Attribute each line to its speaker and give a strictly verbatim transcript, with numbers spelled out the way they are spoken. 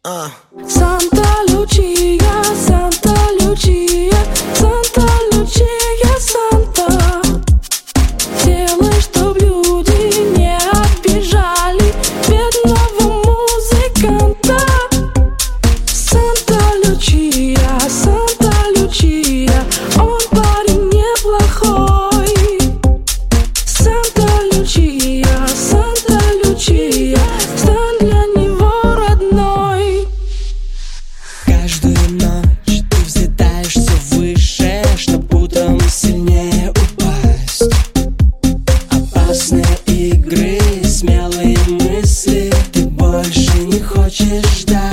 Speaker 1: А.
Speaker 2: Санта Лючия, Санта Лючия, Санта Лючия, Санта. Делай, чтоб люди не обижали бедного музыканта. Санта Лючия, Санта Лючия, он парень неплохой. Санта Лючия, Санта Лючия, стань для него родной.
Speaker 3: Каждую ночь ты взлетаешь все выше, чтоб утром сильнее упасть. Опасные игры, смелые мысли, ты больше не хочешь ждать.